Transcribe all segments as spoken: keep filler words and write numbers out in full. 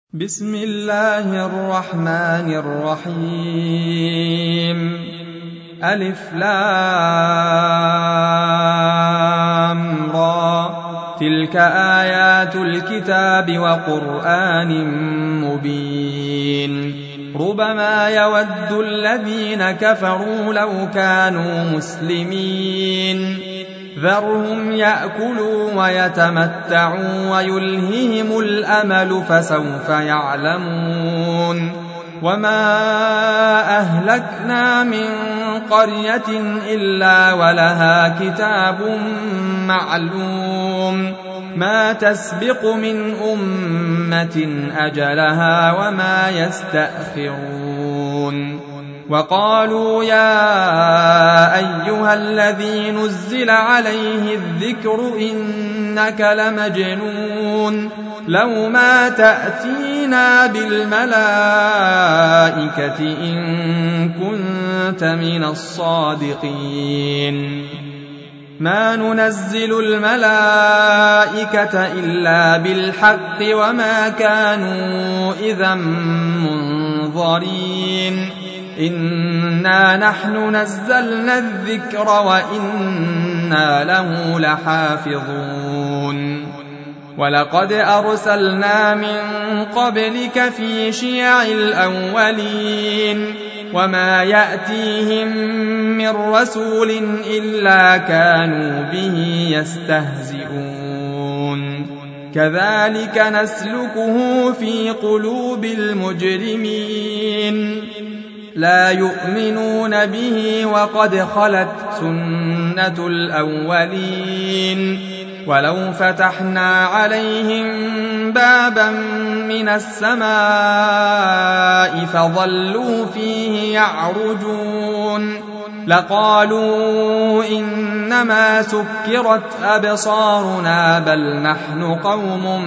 بسم الله الرحمن الرحيم ألف لام را تلك آيات الكتاب وقرآن مبين ربما يود الذين كفروا لو كانوا مسلمين ذرهم يأكلوا ويتمتعوا ويلههم الأمل فسوف يعلمون وما أهلكنا من قرية إلا ولها كتاب معلوم ما تسبق من أمة أجلها وما يستأخرون وقالوا يا أيها الذي نزل عليه الذكر إنك لمجنون لو ما تأتينا بالملائكة إن كنت من الصادقين ما ننزل الملائكة إلا بالحق وما كانوا إذا منظرين إنا نحن نزلنا الذكر وإنا له لحافظون ولقد أرسلنا من قبلك في شيع الأولين وما يأتيهم من رسول إلا كانوا به يستهزئون كذلك نسلكه في قلوب المجرمين لا يؤمنون به وقد خلت سنة الأولين ولو فتحنا عليهم بابا من السماء فظلوا فيه يعرجون لقالوا إنما سكرت أبصارنا بل نحن قوم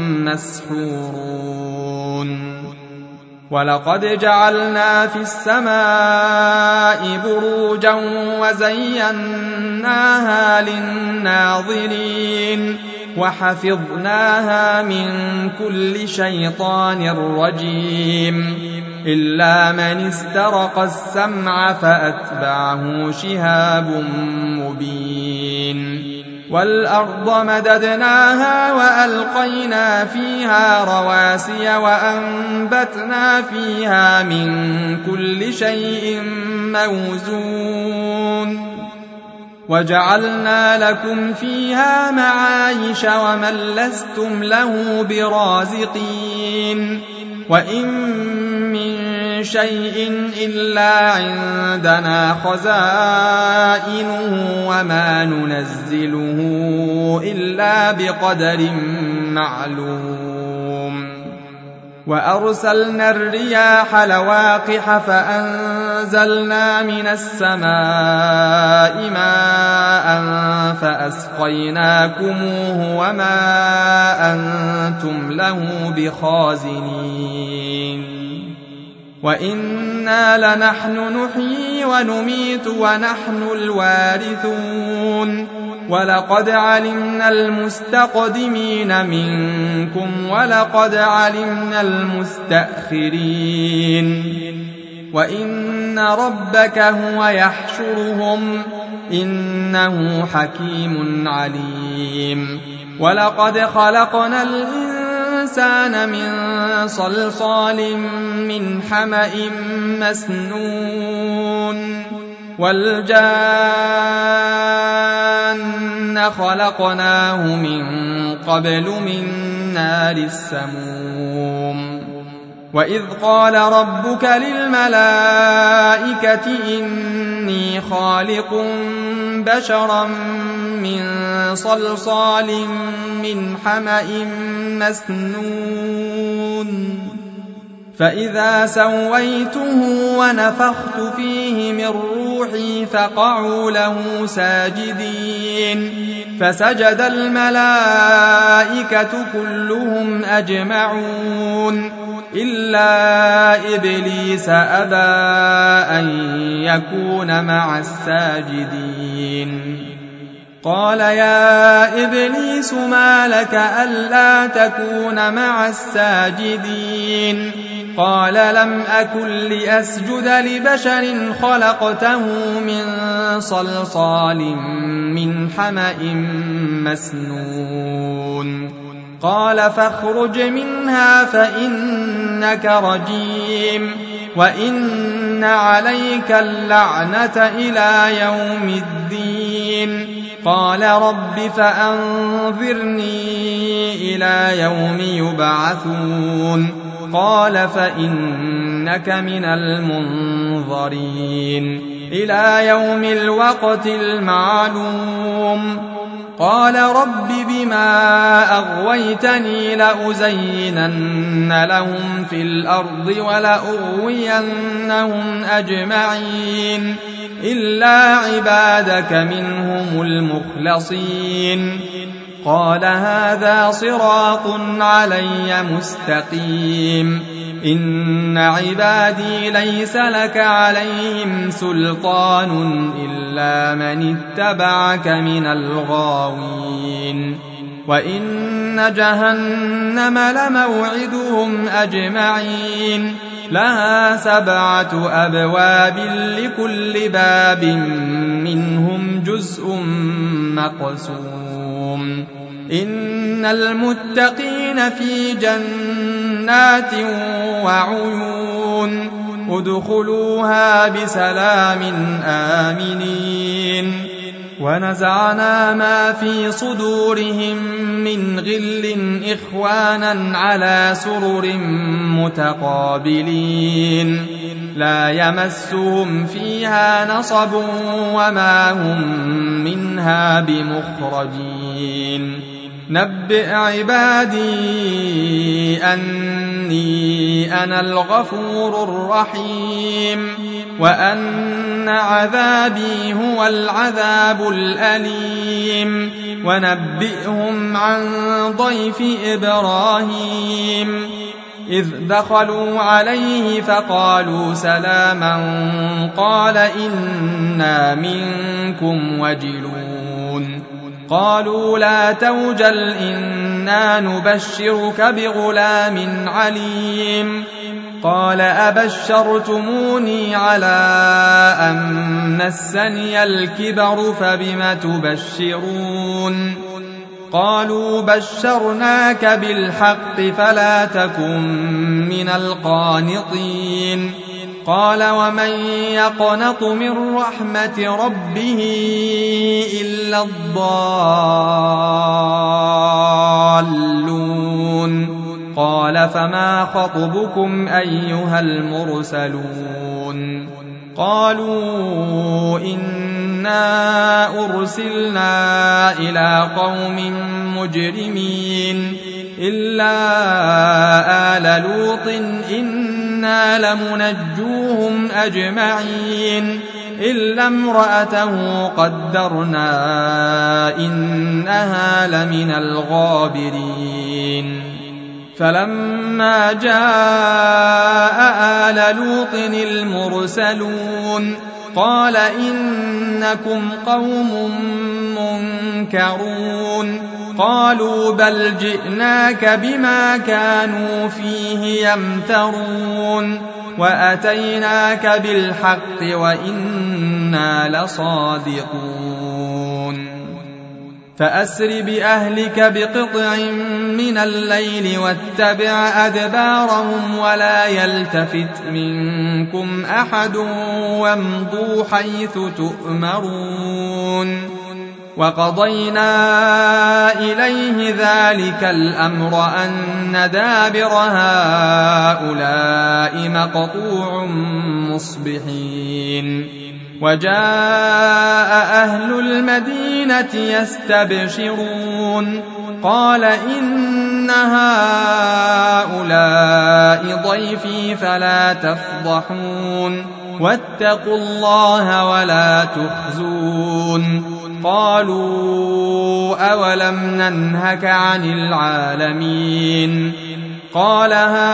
مسحورون ولقد جعلنا في السماء بروجا وزيناها للناظرين وحفظناها من كل شيطان رجيم إلا من استرق السمع فأتبعه شهاب مبين والأرض مددناها وألقينا فيها رواسي وأنبتنا فيها من كل شيء موزون وجعلنا لكم فيها معايش ومن لستم له برازقين وإن من شيء إلا عندنا خزائنه وما ننزله إلا بقدر معلوم وأرسلنا الرياح لواقح فأنزلنا من السماء ماء فأسقيناكموه وما أنتم له بخازنين وإنا لنحن نحيي ونميت ونحن الوارثون ولقد علمنا المستقدمين منكم ولقد علمنا المستأخرين وإن ربك هو يحشرهم إنه حكيم عليم ولقد خلقنا الإنسان من صلصال من حمأ مسنون والجان خلقناه من قبل من نار السموم وإذ قال ربك للملائكة إني خالق بشرا من صلصال من حمأ مسنون فإذا سويته ونفخت فيه من روحي فقعوا له ساجدين فسجد الملائكة كلهم أجمعون إلا إبليس أبى أن يكون مع الساجدين قال يا إبليس ما لك ألا تكون مع الساجدين قال لم أكن لأسجد لبشر خلقته من صلصال من حمأ مسنون قال فاخرج منها فإنك رجيم وإن عليك اللعنة إلى يوم الدين قال رب فأنظرني إلى يوم يبعثون قال فإنك من المنظرين إلى يوم الوقت المعلوم قال رب بما أغويتني لأزينن لهم في الأرض ولأغوينهم أجمعين إلا عبادك منهم المخلصين قال هذا صراط علي مستقيم إن عبادي ليس لك عليهم سلطان إلا من اتبعك من الغاوين وإن جهنم لموعدهم أجمعين لها سبعة أبواب لكل باب منهم جزء مقسوم إن المتقين في جنات وعيون ادخلوها بسلام آمنين ونزعنا ما في صدورهم من غل إخوانا على سرر متقابلين لا يمسهم فيها نصب وما هم منها بمخرجين نبئ عبادي أني أنا الغفور الرحيم وأن عذابي هو العذاب الأليم ونبئهم عن ضيف إبراهيم إذ دخلوا عليه فقالوا سلاما قال إنا منكم وجلون قالوا لا توجل إنا نبشرك بغلام عليم قال أبشرتموني على أن مسني الكبر فبم تبشرون قالوا بشرناك بالحق فلا تكن من القانطين قال ومن يقنط من رحمة ربه إلا الضالون قال فما خطبكم أيها المرسلون قالوا إنا أرسلنا إلى قوم مجرمين إلا آل لوط إنا لمنجوهم أجمعين إلا امرأته قدرنا إنها لمن الغابرين فلما جاء آل لوط المرسلون قال إنكم قوم منكرون قالوا بل جئناك بما كانوا فيه يمترون وأتيناك بالحق وإنا لصادقون فأسر بأهلك بقطع من الليل واتبع أدبارهم ولا يلتفت منكم أحد وامضوا حيث تؤمرون وقضينا إليه ذلك الأمر أن دابر هؤلاء مقطوع مصبحين وجاء أهل المدينة يستبشرون قال إن هؤلاء ضيفي فلا تفضحون واتقوا الله ولا تخزون قالوا أولم ننهك عن العالمين قال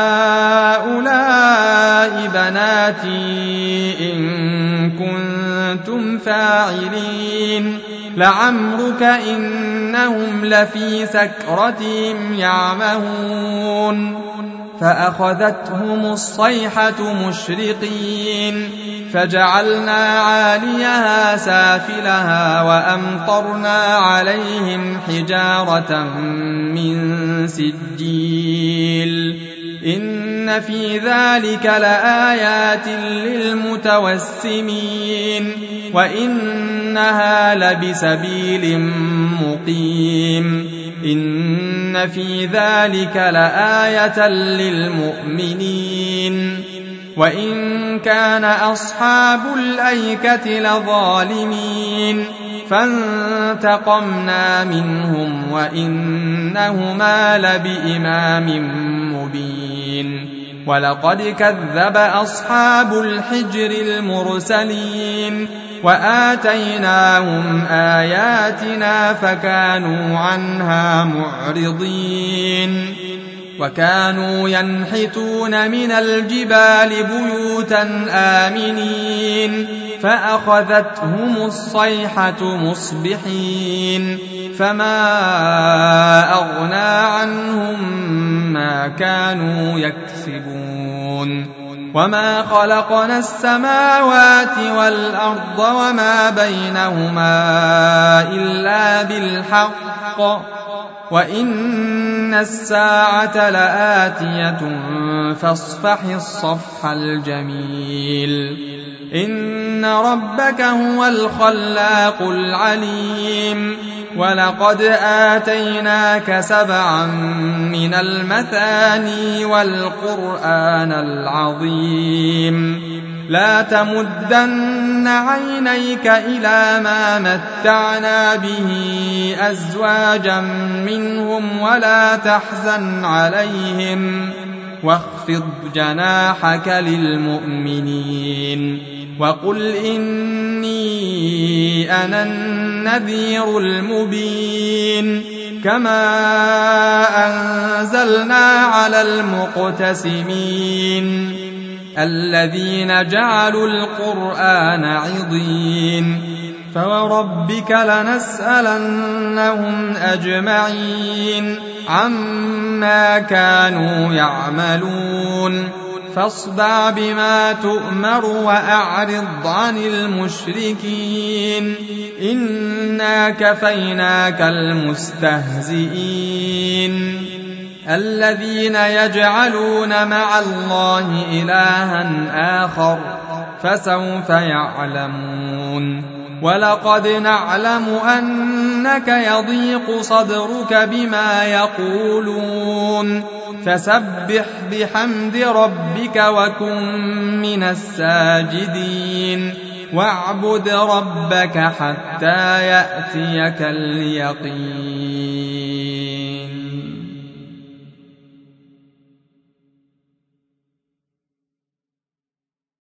هؤلاء بناتي إن كنتم فاعلين لعمرك إنهم لفي سكرتهم يعمهون فأخذتهم الصيحة مشرقين فجعلنا عاليها سافلها وأمطرنا عليهم حجارة من سجيل إن في ذلك لآيات للمتوسمين وإنها لبسبيل مقيم إن في ذلك لآية للمؤمنين وإن كان أصحاب الأيكة لظالمين فانتقمنا منهم وإنهما لبإمام مبين ولقد كذب أصحاب الحجر المرسلين وآتيناهم آياتنا فكانوا عنها معرضين وكانوا ينحتون من الجبال بيوتا آمنين فأخذتهم الصيحة مصبحين فما أغنى عنهم ما كانوا يكسبون وما خلقنا السماوات والأرض وما بينهما إلا بالحق وإن الساعة لآتية فاصفح الصفح الجميل إن ربك هو الخلاق العليم ولقد آتيناك سبعا من المثاني والقرآن العظيم لا تمدن عينيك إلى ما متعنا به أزواجا منهم ولا تحزن عليهم واخفض جناحك للمؤمنين وقل إني أنا النذير المبين كما أنزلنا على المقتسمين الذين جعلوا القرآن عضين فوربك لنسألنهم أجمعين عما كانوا يعملون فاصدع بما تؤمر وأعرض عن المشركين إنا كفيناك المستهزئين الذين يجعلون مع الله إلها آخر فسوف يعلمون ولقد نعلم أنك يضيق صدرك بما يقولون فسبح بحمد ربك وكن من الساجدين واعبد ربك حتى يأتيك اليقين.